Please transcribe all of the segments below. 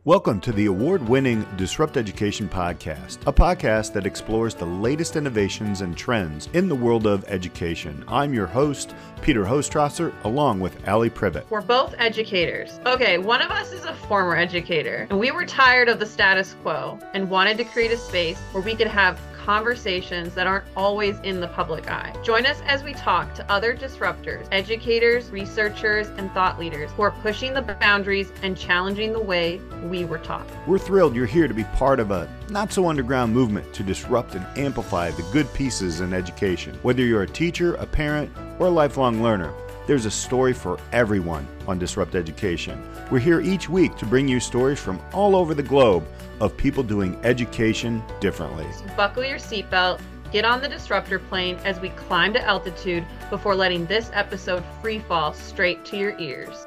Welcome to the award-winning Disrupt Education podcast, a podcast that explores the latest innovations and trends in the world of education. I'm your host, Peter Hostrasser, along with Allie Privet. We're both educators. Okay, one of us is a former educator, and we were tired of the status quo and wanted to create a space where we could have conversations that aren't always in the public eye. Join us as we talk to other disruptors, educators, researchers, and thought leaders who are pushing the boundaries and challenging the way we were taught. We're thrilled you're here to be part of a not-so-underground movement to disrupt and amplify the good pieces in education. Whether you're a teacher, a parent, or a lifelong learner, there's a story for everyone on Disrupt Education. We're here each week to bring you stories from all over the globe of people doing education differently. So buckle your seatbelt, get on the disruptor plane as we climb to altitude before letting this episode free fall straight to your ears.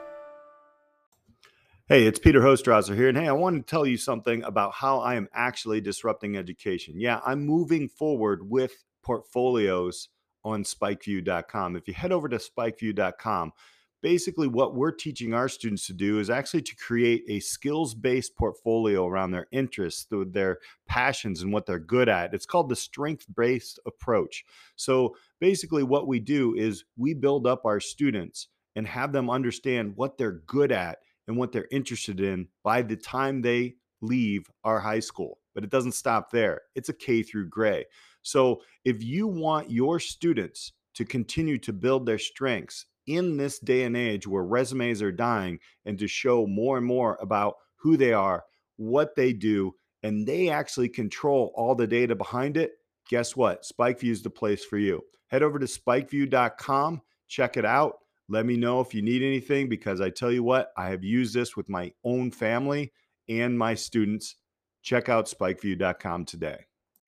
Hey, it's Peter Hostrasser here, and hey, I want to tell you something about how I am actually disrupting education. Yeah, I'm moving forward with portfolios on spikeview.com. If you head over to spikeview.com, basically what we're teaching our students to do is actually to create a skills-based portfolio around their interests, their passions, and what they're good at. It's called the strength-based approach. So basically what we do is we build up our students and have them understand what they're good at and what they're interested in by the time they leave our high school. But it doesn't stop there. It's a K through Gray. So if you want your students to continue to build their strengths in this day and age where resumes are dying, and to show more and more about who they are, what they do, and they actually control all the data behind it, guess what? Spikeview is the place for you. Head over to spikeview.com, check it out. Let me know if you need anything, because I tell you what, I have used this with my own family and my students. Check out spikeview.com today.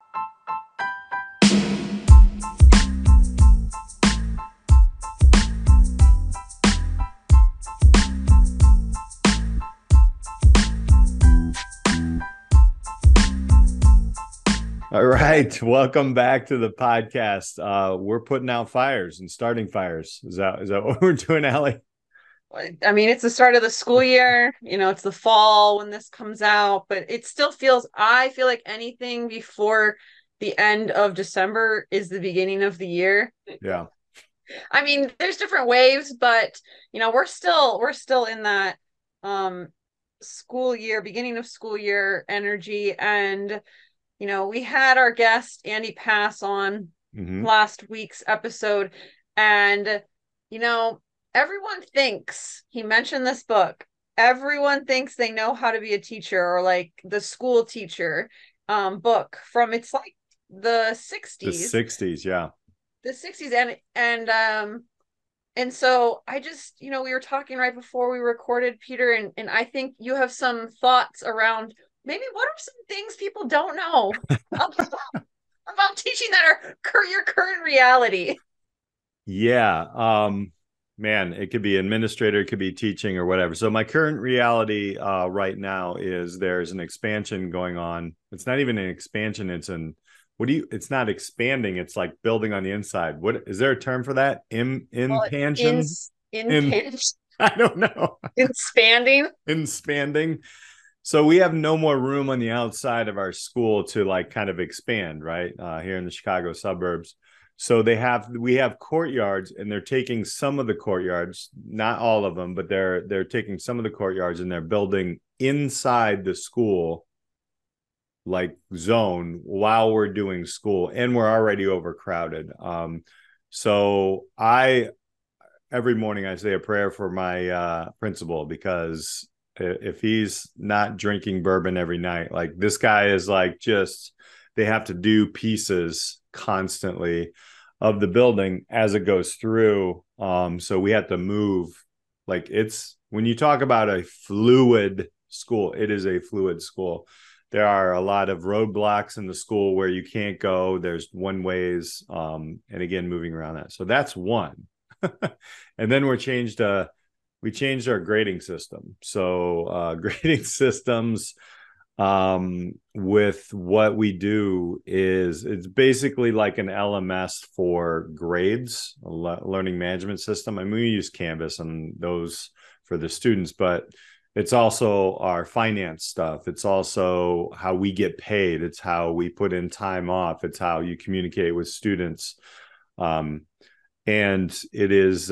All right. Welcome back to the podcast. We're putting out fires and starting fires. Is that what we're doing, Allie? I mean, it's the start of the school year. You know, it's the fall when this comes out, but it still I feel like anything before the end of December is the beginning of the year. Yeah. I mean, there's different waves, but you know, we're still in that school year, beginning of school year energy. And you know, we had our guest, Andy Pass, on last week's episode. And, you know, everyone thinks, he mentioned this book, everyone thinks they know how to be a teacher, or like the school teacher book from, it's like the 60s. The 60s, yeah. The 60s. And so I just, you know, we were talking right before we recorded, Peter, and I think you have some thoughts around maybe what are some things people don't know about teaching that are your current reality? Yeah. Man, it could be administrator, it could be teaching or whatever. So my current reality right now is there's an expansion going on. It's not even an expansion. It's not expanding. It's like building on the inside. What is there a term for that? Impansion? I don't know. Inspanding. So we have no more room on the outside of our school to like kind of expand, right? Here in the Chicago suburbs. So we have courtyards, and they're taking some of the courtyards, not all of them, but they're taking some of the courtyards and they're building inside the school like zone while we're doing school, and we're already overcrowded. So every morning I say a prayer for my principal, because if he's not drinking bourbon every night, like this guy is like, they have to do pieces constantly of the building as it goes through. So we have to move. Like, when you talk about a fluid school, it is a fluid school. There are a lot of roadblocks in the school where you can't go. There's one ways, and again, moving around that. So that's one. And then we changed our grading system. So grading systems with what we do is it's basically like an LMS for grades, a learning management system. I mean, we use Canvas and those for the students, but It's also our finance stuff. It's also how we get paid. It's how we put in time off. It's how you communicate with students. Um, and it is,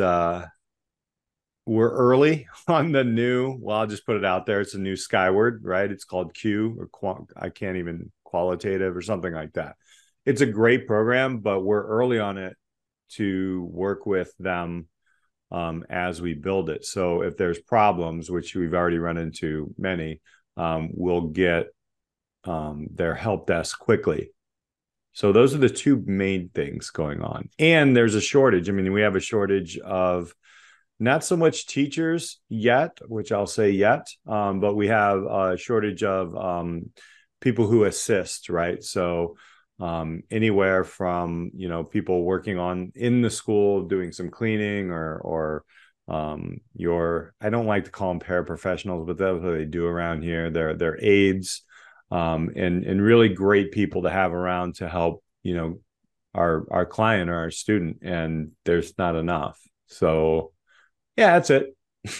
we're early on the new, well, I'll just put it out there. It's a new Skyward, right? It's called Q or I can't even qualitative or something like that. It's a great program, but we're early on it to work with them as we build it. So if there's problems, which we've already run into many, we'll get their help desk quickly. So those are the two main things going on. And there's a shortage. I mean, we have a shortage of not so much teachers yet, which I'll say yet, but we have a shortage of people who assist, right? So anywhere from people working on in the school doing some cleaning or your I don't like to call them paraprofessionals, but that's what they do around here. They're aides, and really great people to have around to help our client or our student, and there's not enough. So yeah, that's it.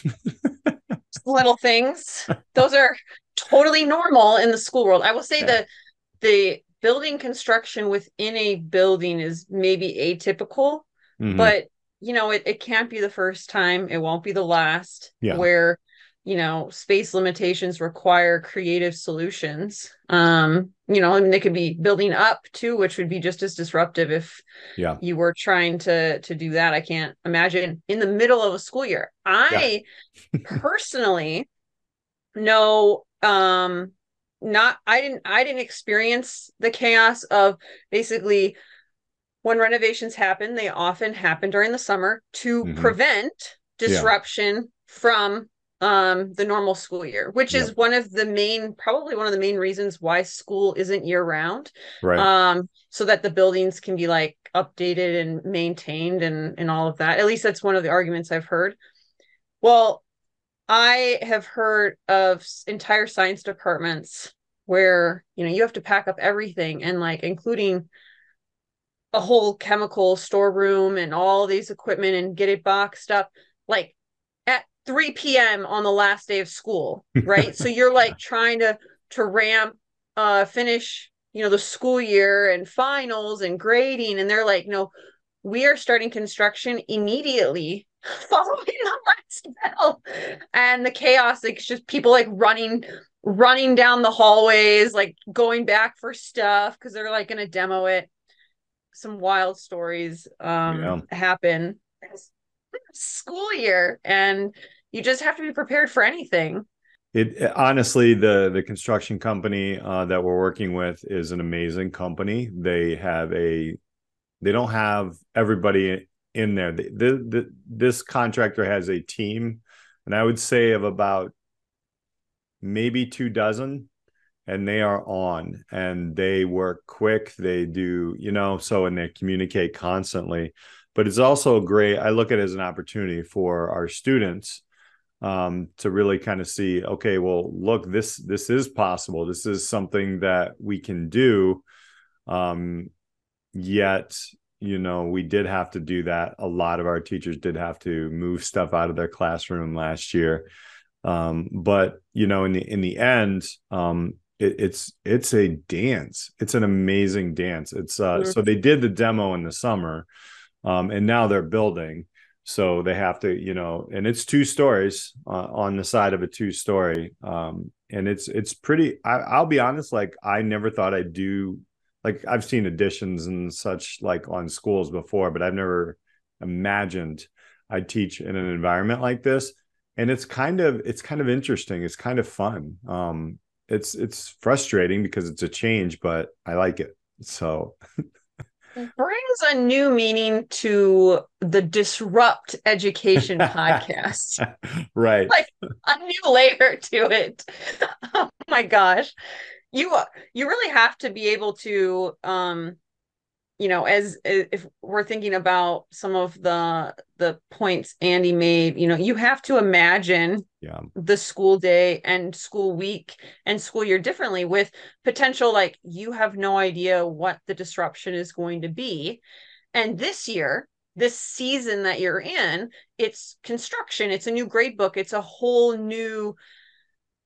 Little things. Those are totally normal in the school world. I will say Yeah. that the building construction within a building is maybe atypical, Mm-hmm. but it can't be the first time. It won't be the last Yeah. where, space limitations require creative solutions. I mean, they could be building up too, which would be just as disruptive if Yeah. you were trying to do that. I can't imagine in the middle of a school year. Yeah. I personally know not I didn't experience the chaos of basically when renovations happen, they often happen during the summer to Mm-hmm. prevent Yeah. disruption from the normal school year, which Yep. is probably one of the main reasons why school isn't year round. Right. So that the buildings can be like updated and maintained and all of that. At least that's one of the arguments I've heard. Well, I have heard of entire science departments where, you have to pack up everything and like including a whole chemical storeroom and all these equipment and get it boxed up like at 3 p.m. on the last day of school, right? So you're Yeah. like trying to ramp finish, the school year and finals and grading, and they're like, no, we are starting construction immediately following the last bell. And the chaos, like just people like running down the hallways, like going back for stuff because they're like gonna demo it. Some wild stories Yeah. happen school year, and you just have to be prepared for anything. It honestly, the construction company that we're working with is an amazing company. They don't have everybody in there. This contractor has a team, and I would say of about maybe 2 dozen, and they are on and they work quick. They do, so, and they communicate constantly. But it's also great. I look at it as an opportunity for our students to really kind of see, okay, well, look, this is possible. This is something that we can do. Yet, we did have to do that. A lot of our teachers did have to move stuff out of their classroom last year. But in the end, it's a dance. It's an amazing dance. It's Mm. so they did the demo in the summer, and now they're building. So they have to, and it's 2 stories on the side of a 2 story. And it's pretty. I'll be honest, like I never thought I'd do. Like I've seen additions and such like on schools before, but I've never imagined I'd teach in an environment like this. And it's kind of interesting. It's kind of fun. It's frustrating because it's a change, but I like it. So Brings a new meaning to the Disrupt Education podcast. right. Like a new layer to it. Oh my gosh. You really have to be able to as if we're thinking about some of the points Andy made, you have to imagine Yeah. the school day and school week and school year differently with potential, like you have no idea what the disruption is going to be. And this year, this season that you're in, it's construction, it's a new grade book, it's a whole new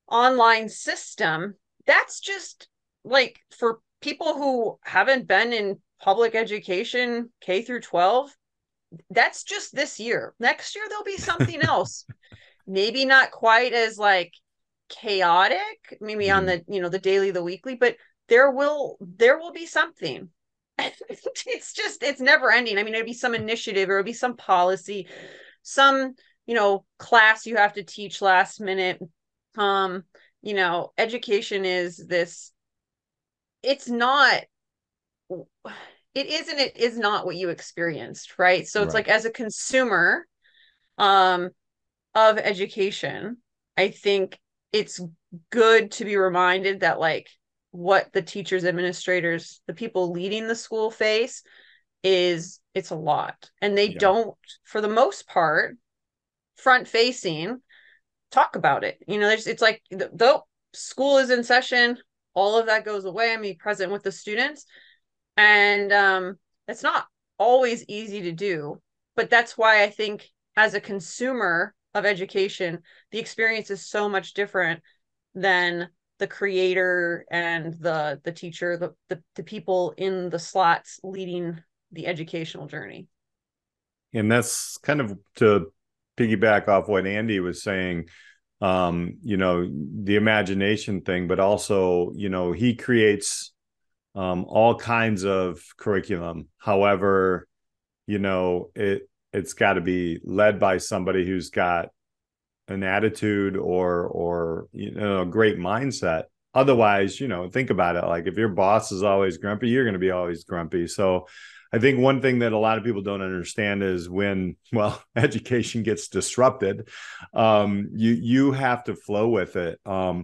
online system, that's just like for people who haven't been in public education K through 12, that's just this year. Next year there'll be something else. Maybe not quite as like chaotic, maybe on Mhm. the, the daily, the weekly, but there will be something. It's never ending. I mean, it'd be some initiative, or it'd be some policy, some, class you have to teach last minute. Um, Education is this, it's not, it is not what you experienced, right? So it's Right. like, as a consumer, um, of education, I think it's good to be reminded that, like, what the teachers, administrators, the people leading the school face is, it's a lot. And they Yeah. don't, for the most part, front facing, talk about it. It's like the school is in session, all of that goes away. I'm present with the students. And it's not always easy to do, but that's why I think, as a consumer of education, the experience is so much different than the creator and the teacher, the people in the slots leading the educational journey. And that's kind of to piggyback off what Andy was saying, the imagination thing, but also, he creates all kinds of curriculum. However, it's got to be led by somebody who's got an attitude or a great mindset. Otherwise, think about it. Like, if your boss is always grumpy, you're going to be always grumpy. So I think one thing that a lot of people don't understand is when, well, education gets disrupted, you have to flow with it.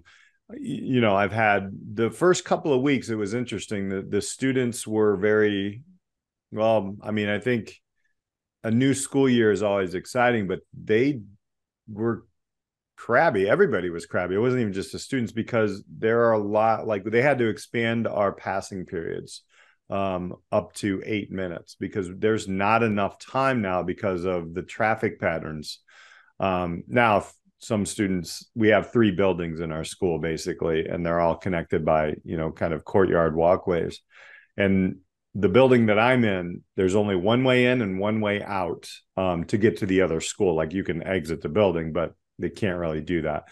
I've had the first couple of weeks, it was interesting. The students were very, well, I mean, I think a new school year is always exciting, but they were crabby. Everybody was crabby. It wasn't even just the students, because there are a lot, like, they had to expand our passing periods up to 8 minutes, because there's not enough time now because of the traffic patterns. Now, some students, we have 3 buildings in our school basically, and they're all connected by, kind of courtyard walkways. And the building that I'm in, there's only one way in and one way out to get to the other school. Like, you can exit the building, but they can't really do that.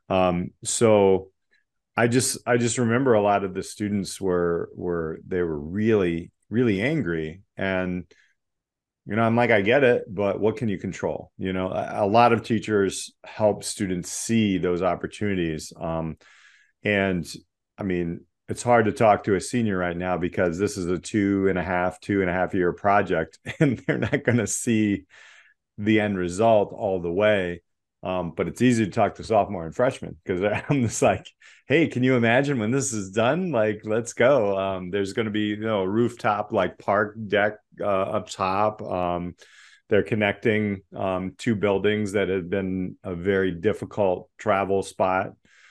So I just remember a lot of the students they were really, really angry. And I'm like, I get it, but what can you control? A lot of teachers help students see those opportunities. And I mean, it's hard to talk to a senior right now, because this is a 2.5 year project, and they're not going to see the end result all the way. But it's easy to talk to sophomore and freshmen, because I'm just like, hey, can you imagine when this is done? Like, let's go. There's going to be, a rooftop, like, park deck up top. They're connecting 2 buildings that had been a very difficult travel spot.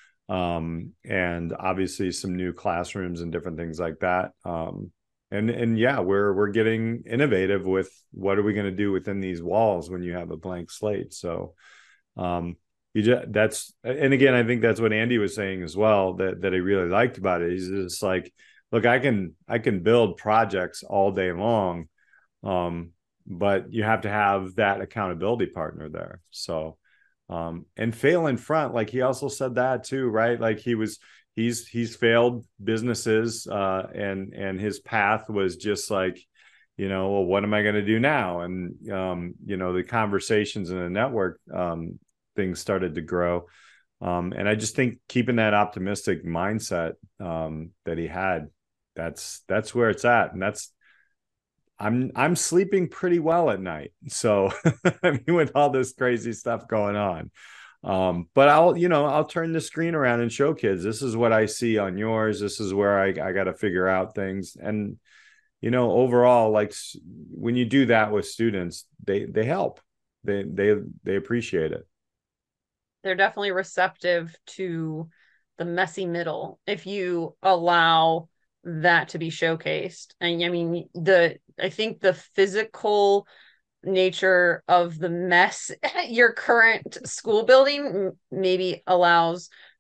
And obviously some new classrooms and different things like that. And yeah, we're getting innovative with what are we going to do within these walls when you have a blank slate. So and again, I think that's what Andy was saying as well, that he really liked about it. He's just like, look, I can build projects all day long, but you have to have that accountability partner there. So and fail in front, like, he also said that too, right? Like, he's failed businesses, and his path was just like, well, what am I going to do now? And the conversations in the network, things started to grow. And I just think keeping that optimistic mindset that he had, that's where it's at. And I'm sleeping pretty well at night. So I mean, with all this crazy stuff going on. But I'll turn the screen around and show kids, this is what I see on yours. This is where I got to figure out things. And, overall, like, when you do that with students, they help. They appreciate it. They're definitely receptive to the messy middle if you allow that to be showcased. And I mean, I think the physical nature of the mess your current school building maybe allows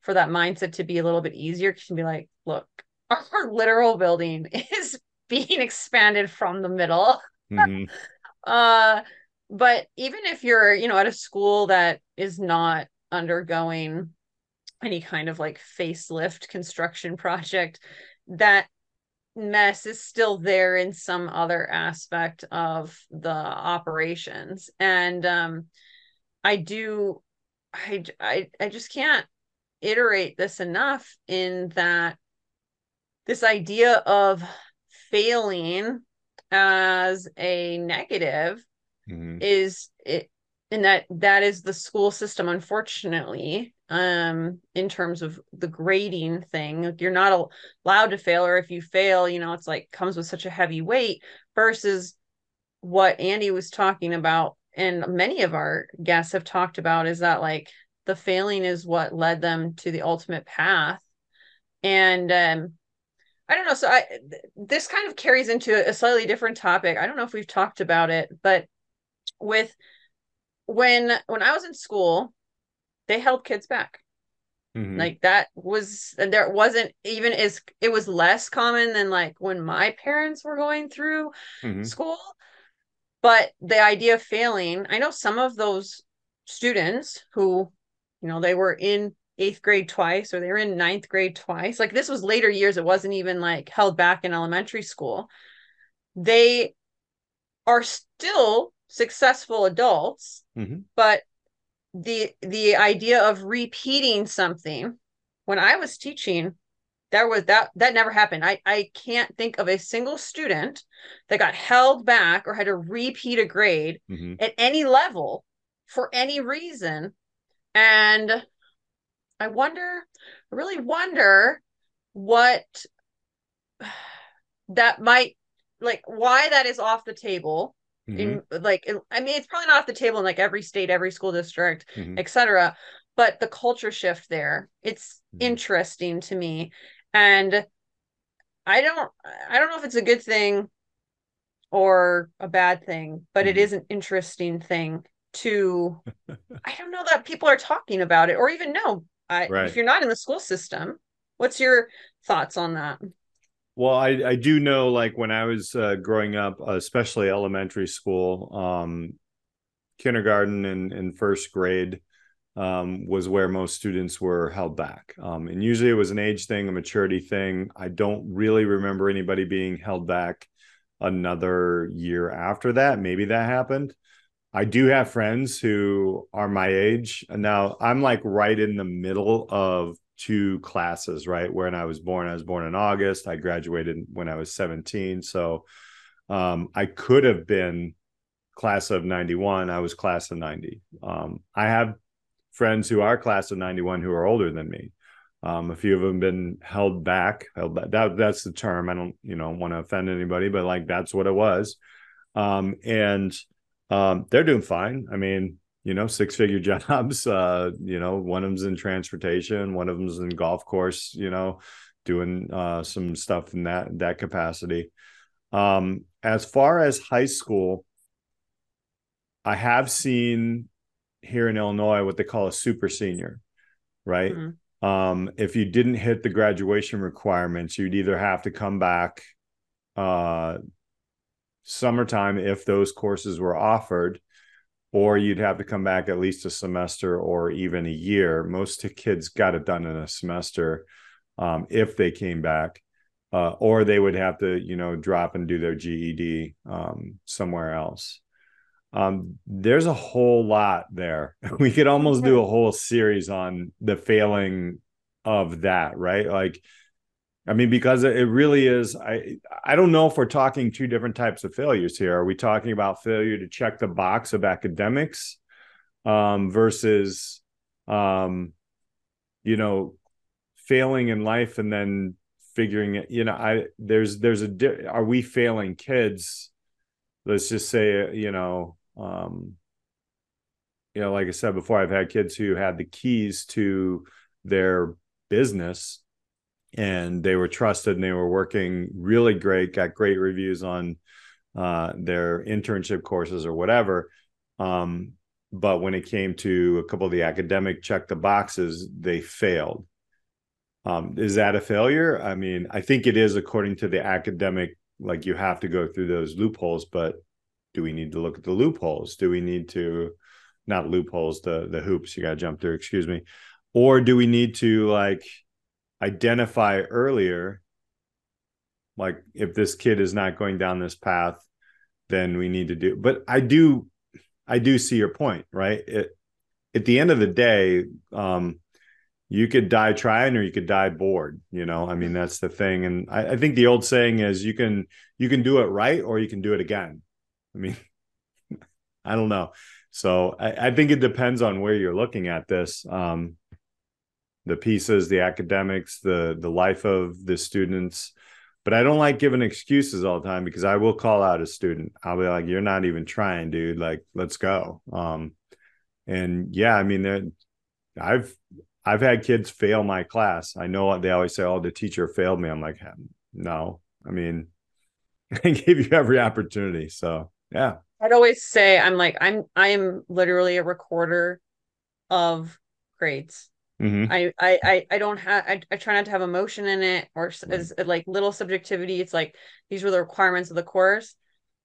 for that mindset to be a little bit easier, because you can be like, look, our literal building is being expanded from the middle. Hmm. uh, but even if you're, at a school that is not undergoing any kind of like facelift construction project, that mess is still there in some other aspect of the operations. And I do, I just can't iterate this enough, in that this idea of failing as a negative Hmm. is it, and that is the school system, unfortunately, in terms of the grading thing. Like, you're not allowed to fail, or if you fail, it's like comes with such a heavy weight, versus what Andy was talking about, and many of our guests have talked about, is that like the failing is what led them to the ultimate path. And I don't know. So this kind of carries into a slightly different topic. I don't know if we've talked about it, but with when I was in school, they held kids back. Hmm. Like, that was, there wasn't even, as it was less common than like when my parents were going through Hmm. school. But the idea of failing, I know some of those students who, they were in eighth grade twice, or they were in ninth grade twice. Like, this was later years. It wasn't even like held back in elementary school. They are still successful adults, Hmm. but the idea of repeating something, when I was teaching, there was that never happened. I can't think of a single student that got held back or had to repeat a grade Hmm. at any level for any reason. And I really wonder what that might, like, why that is off the table. Hmm. In like, I mean, it's probably not off the table in like every state, every school district, Hmm. etc. But the culture shift there, it's interesting to me. And I don't know if it's a good thing or a bad thing, but it Hmm. is an interesting thing to, I don't know that people are talking about it or even know. If Right. you're not in the school system, what's your thoughts on that? Well, I do know, like when I was growing up, especially elementary school, kindergarten and first grade was where most students were held back. And usually it was an age thing, a maturity thing. I don't really remember anybody being held back another year after that. Maybe that happened. I do have friends who are my age. And now I'm like right in the middle of two classes, right? When I was born in August. I graduated when I was 17. So I could have been class of 91. I was class of 90. I have friends who are class of 91 who are older than me. A few of them been held back. That's the term. I don't, want to offend anybody, but like that's what it was. And they're doing fine. I mean, six-figure jobs. One of them's in transportation, one of them's in golf course. Doing some stuff in that capacity. As far as high school, I have seen here in Illinois what they call a super senior, right? Mm-hmm. If you didn't hit the graduation requirements, you'd either have to come back uh, summertime if those courses were offered, or you'd have to come back at least a semester or even a year. Most kids got it done in a semester if they came back, or they would have to, drop and do their GED somewhere else. There's a whole lot there. We could almost do a whole series on the failing of that, right? Like, I mean, because it really is. I don't know if we're talking two different types of failures here. Are we talking about failure to check the box of academics versus, um, you know, failing in life and then figuring it? Are we failing kids? Let's just say, like I said before, I've had kids who had the keys to their business and they were trusted and they were working really great, got great reviews on their internship courses or whatever. But when it came to a couple of the academic check the boxes, they failed. Is that a failure? I mean, I think it is according to the academic, like you have to go through those loopholes, but do we need to look at the loopholes? Do we need to, not loopholes, the hoops you got to jump through, excuse me. Or do we need to like identify earlier, like if this kid is not going down this path, then we need to do, but I do see your point, right? At the end of the day, you could die trying or you could die bored. I mean, that's the thing. And I think the old saying is you can do it right or you can do it again. I mean, I don't know. So I think it depends on where you're looking at this. The pieces, the academics, the life of the students. But I don't like giving excuses all the time because I will call out a student. I'll be like, "You're not even trying, dude. Like, let's go." And yeah, I mean, I've I've had kids fail my class. I know they always say, "Oh, the teacher failed me." I'm like, no. I mean, I gave you every opportunity. So yeah. I'd always say I am literally a recorder of grades. Mm-hmm. I don't have I try not to have emotion in it or Right. as like little subjectivity. It's like these were the requirements of the course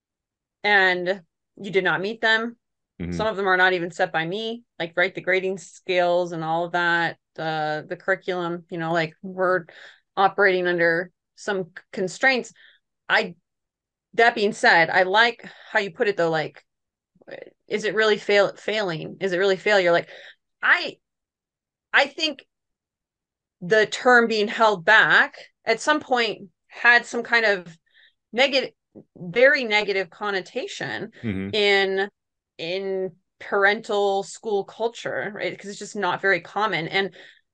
and you did not meet them. Mm-hmm. Some of them are not even set by me, like right, the grading scales and all of that, the curriculum, like we're operating under some constraints. I That being said, I like how you put it though, like is it really failing? Is it really failure? Like I I think the term being held back at some point had some kind of negative, very negative connotation Mm-hmm. in in parental school culture, right? Because it's just not very common. And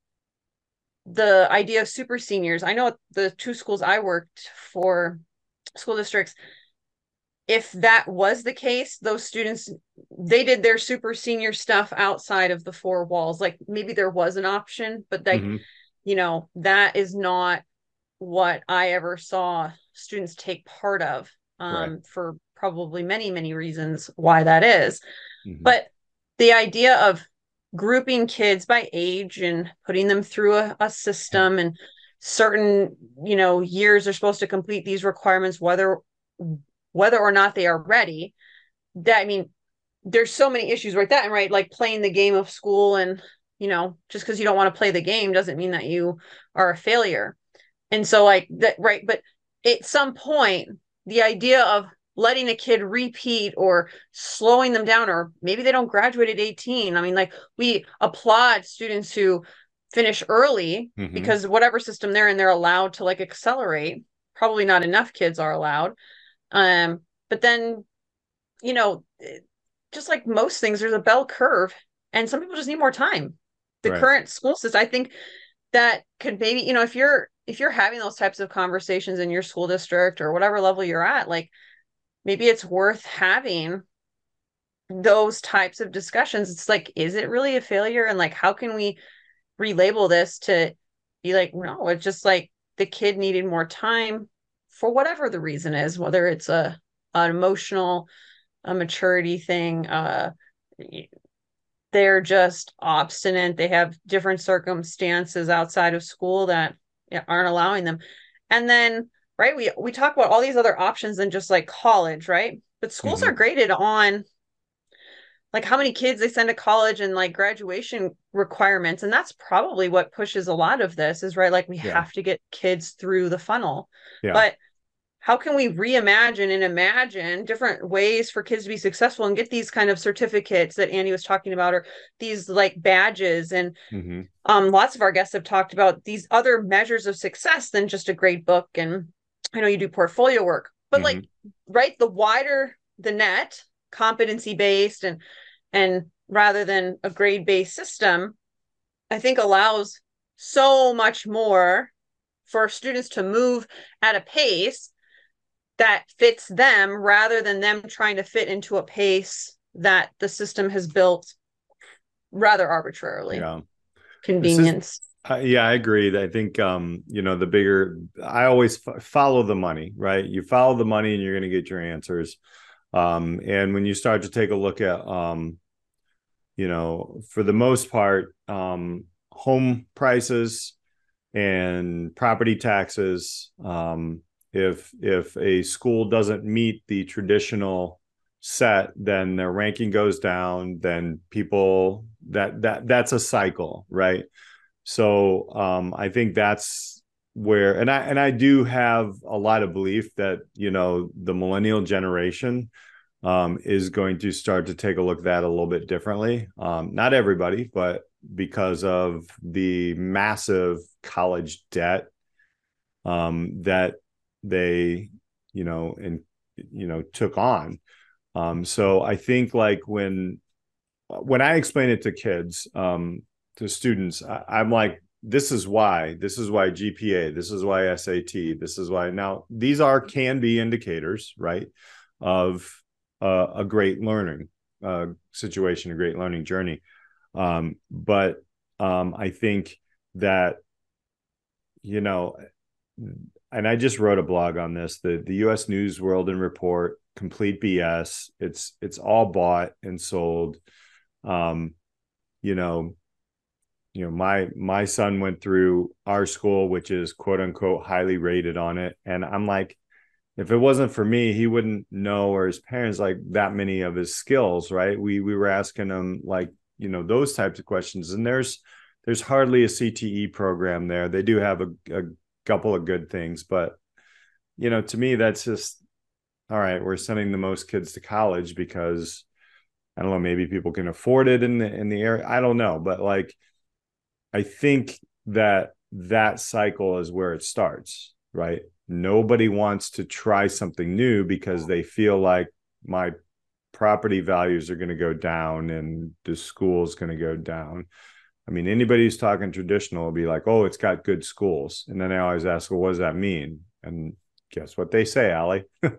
the idea of super seniors, I know the two schools I worked for, school districts, if that was the case, those students, they did their super senior stuff outside of the four walls. Like maybe there was an option, but like, Mm-hmm. that is not what I ever saw students take part of, Right. for probably many, many reasons why that is. Mm-hmm. But the idea of grouping kids by age and putting them through a system and certain, years are supposed to complete these requirements, whether or not they are ready. That I mean, there's so many issues right that and right, like playing the game of school and just because you don't want to play the game doesn't mean that you are a failure. And so like that, right? But at some point, the idea of letting a kid repeat or slowing them down, or maybe they don't graduate at 18. I mean, like we applaud students who finish early Mm-hmm. because whatever system they're in, they're allowed to like accelerate. Probably not enough kids are allowed. But then, you know, just like most things, there's a bell curve, and some people just need more time. The Right. current school system, I think, that could maybe, if you're having those types of conversations in your school district or whatever level you're at, like maybe it's worth having those types of discussions. It's like, is it really a failure? And like, how can we relabel this to be like, no, it's just like the kid needed more time for whatever the reason is, whether it's an emotional, a maturity thing, they're just obstinate. They have different circumstances outside of school that aren't allowing them. And then, right, we talk about all these other options than just like college, right? But schools Mm-hmm. are graded on like how many kids they send to college and like graduation requirements. And that's probably what pushes a lot of this is right. Like we Yeah. have to get kids through the funnel. Yeah. But how can we reimagine and imagine different ways for kids to be successful and get these kind of certificates that Andy was talking about, or these like badges? And Mm-hmm. lots of our guests have talked about these other measures of success than just a grade book. And I know you do portfolio work, but Mm-hmm. like, right, the wider the net, competency based and rather than a grade based system, I think allows so much more for students to move at a pace that fits them rather than them trying to fit into a pace that the system has built rather arbitrarily. Yeah. This is Convenience. yeah, I agree. I think the bigger I always follow the money, right? You follow the money and you're going to get your answers. And when you start to take a look at for the most part, home prices and property taxes. If a school doesn't meet the traditional set, then their ranking goes down. Then people that's a cycle, right? So I think that's where, and I do have a lot of belief that the millennial generation is going to start to take a look at that a little bit differently. Not everybody, but because of the massive college debt that they, and took on. So I think like when I explain it to kids, to students, I'm like, this is why GPA, this is why SAT, this is why. Now these can be indicators, right, of a great learning situation, a great learning journey. But I think that, and I just wrote a blog on this, the US News World and Report, complete BS. It's all bought and sold. Um, you know, my son went through our school, which is quote unquote highly rated on it. And I'm like, if it wasn't for me, he wouldn't know, or his parents, like that many of his skills, right? We were asking him like, those types of questions. And there's hardly a CTE program there. They do have a couple of good things, but to me, that's just all right. We're sending the most kids to college because I don't know, maybe people can afford it in the area. I don't know, but like I think that cycle is where it starts, right? Nobody wants to try something new because they feel like my property values are going to go down and the school's going to go down. I mean, anybody who's talking traditional will be like, oh, it's got good schools. And then I always ask, well, what does that mean? And guess what they say, Allie?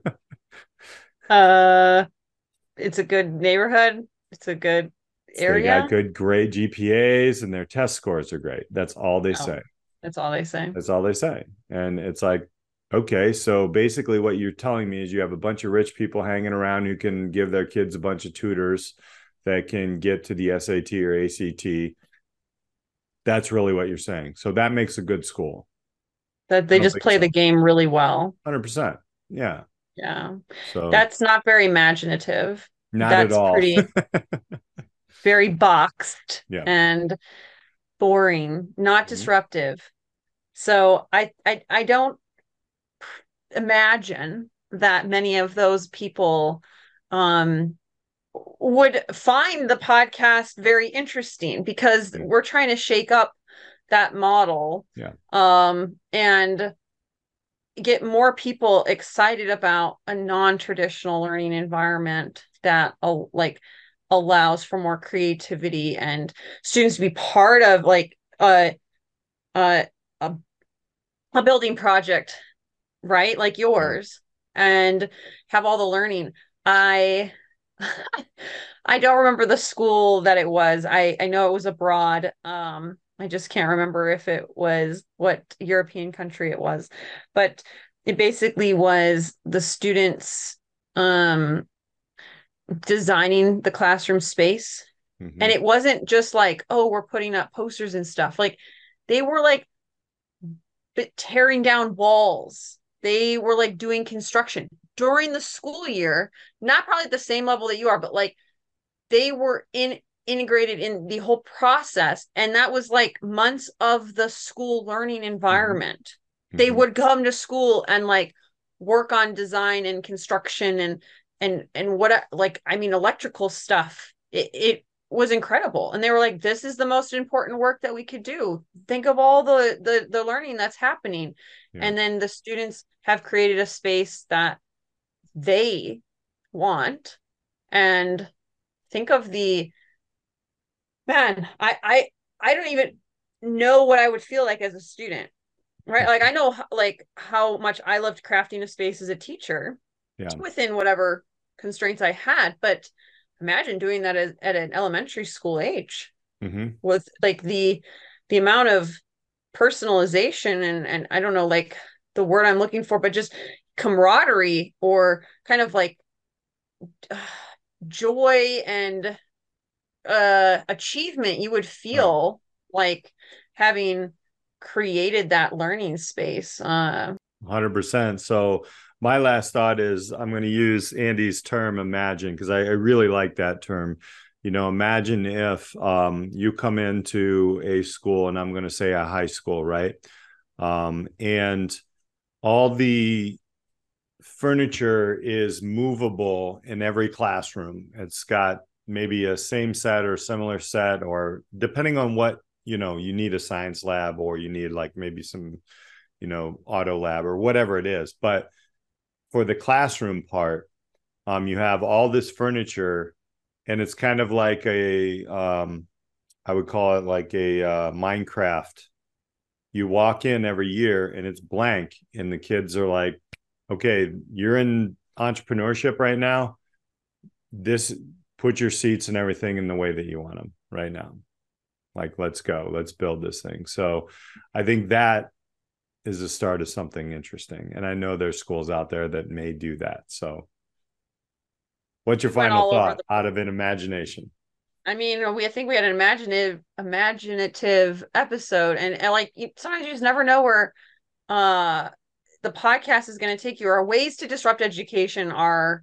Uh, it's a good neighborhood. It's a good They got area. good grade GPAs and their test scores are great. That's all they Oh, say. that's all they say. That's all they say. And it's like, okay, so basically what you're telling me is you have a bunch of rich people hanging around who can give their kids a bunch of tutors that can get to the SAT or ACT. That's really what you're saying. So that makes a good school. That I they don't just think play so. the game really well. 100%. Yeah. Yeah. So That's not very imaginative. not at That's all. pretty very boxed Yeah. and boring, not Mhm. disruptive. So I don't imagine that many of those people um would find the podcast very interesting because Mm. we're trying to shake up that model Yeah. and get more people excited about a non-traditional learning environment that like allows for more creativity and students to be part of like a, a, a building project, right? Like Yeah. yours, and have all the learning. I I don't remember the school that it was. I know it was abroad. I just can't remember if it was what European country it was, but it basically was the students designing the classroom space. Mm-hmm. And it wasn't just like, oh, we're putting up posters and stuff. Like they were like tearing down walls. They were like doing construction during the school year, not probably at the same level that you are, but like they were integrated in the whole process. And that was like months of the school learning Mm-hmm. environment. They Mm-hmm. would come to school and like work on design and construction and what, like, I mean, electrical stuff. It was incredible. And they were like, this is the most important work that we could do. Think of all the learning that's happening. Yeah. And then the students have created a space that they want. And think of the man, I don't even know what I would feel like as a student, right? Like I know like how much I loved crafting a space as a teacher Yeah. within whatever constraints I had, but imagine doing that at an elementary school age Mm-hmm. with like the amount of personalization and I don't know like the word I'm looking for, but just camaraderie or kind of like uh, joy and achievement you would Right. feel like having created that learning space. 100%. So my last thought is I'm going to use Andy's term imagine, because I really like that term. Imagine if you come into a school, and I'm going to say a high school, right? And all the furniture is movable in every classroom. It's got maybe a same set or similar set, or depending on what, you need a science lab, or you need like maybe some, auto lab or whatever it is. But for the classroom part, you have all this furniture, and it's kind of like I would call it like a Minecraft. You walk in every year and it's blank, and the kids are like, okay, you're in entrepreneurship right now. Put your seats and everything in the way that you want them right now. Like, let's go, let's build this thing. So I think that is the start of something interesting. And I know there's schools out there that may do that. So what's your final thought out of an imagination? I mean, I think we had an imaginative episode, and like sometimes you just never know where the podcast is going to take you. Our ways to disrupt education are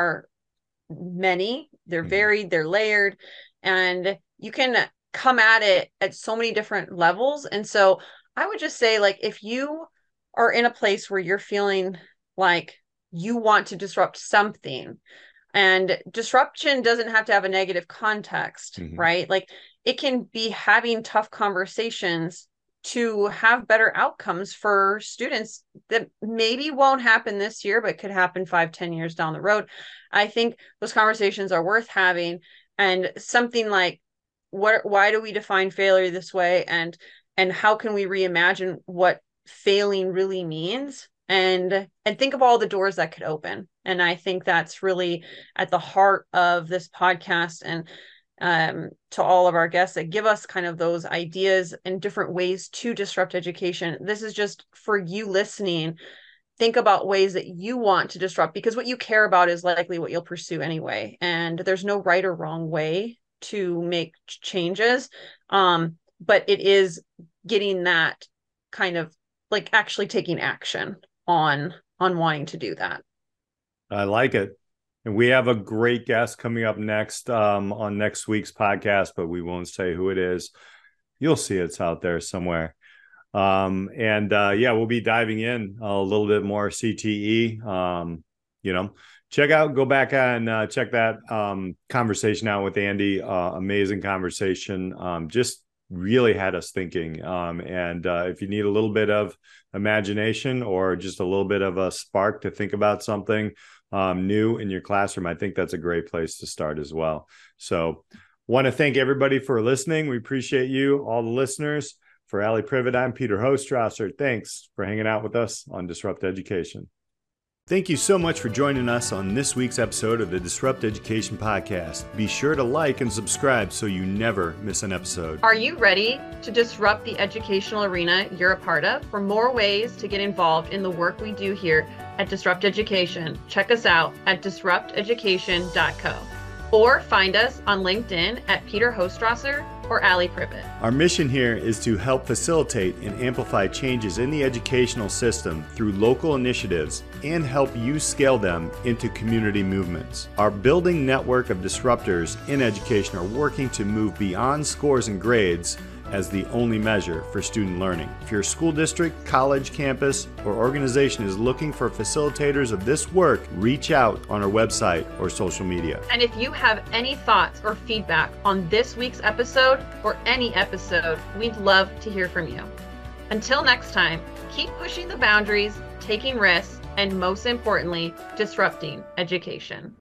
many. They're varied, they're layered, and you can come at it at so many different levels. And so I would just say, like, if you are in a place where you're feeling like you want to disrupt something, and disruption doesn't have to have a negative context, right? Like, it can be having tough conversations to have better outcomes for students that maybe won't happen this year, but could happen 5-10 years down the road. I think those conversations are worth having. And something like, why do we define failure this way? And how can we reimagine what failing really means? And think of all the doors that could open. And I think that's really at the heart of this podcast. And to all of our guests that give us kind of those ideas and different ways to disrupt education. This is just for you listening. Think about ways that you want to disrupt, because what you care about is likely what you'll pursue anyway. And there's no right or wrong way to make changes. But it is getting that kind of like actually taking action on wanting to do that. I like it. And we have a great guest coming up next on next week's podcast, but we won't say who it is. You'll see it's out there somewhere. We'll be diving in a little bit more CTE. Go back and check that conversation out with Andy. Amazing conversation. Just really had us thinking. If you need a little bit of imagination or just a little bit of a spark to think about something new in your classroom, I think that's a great place to start as well. So want to thank everybody for listening. We appreciate you, all the listeners. For Ali Privet, I'm Peter Hostrasser. Thanks for hanging out with us on Disrupt Education. Thank you so much for joining us on this week's episode of the Disrupt Education Podcast. Be sure to like and subscribe so you never miss an episode. Are you ready to disrupt the educational arena you're a part of? For more ways to get involved in the work we do here at Disrupt Education, check us out at disrupteducation.co or find us on LinkedIn at Peter Hostrasser or Ali Privet. Our mission here is to help facilitate and amplify changes in the educational system through local initiatives and help you scale them into community movements. Our building network of disruptors in education are working to move beyond scores and grades as the only measure for student learning. If your school district, college, campus, or organization is looking for facilitators of this work, reach out on our website or social media. And if you have any thoughts or feedback on this week's episode or any episode, we'd love to hear from you. Until next time, keep pushing the boundaries, taking risks, and most importantly, disrupting education.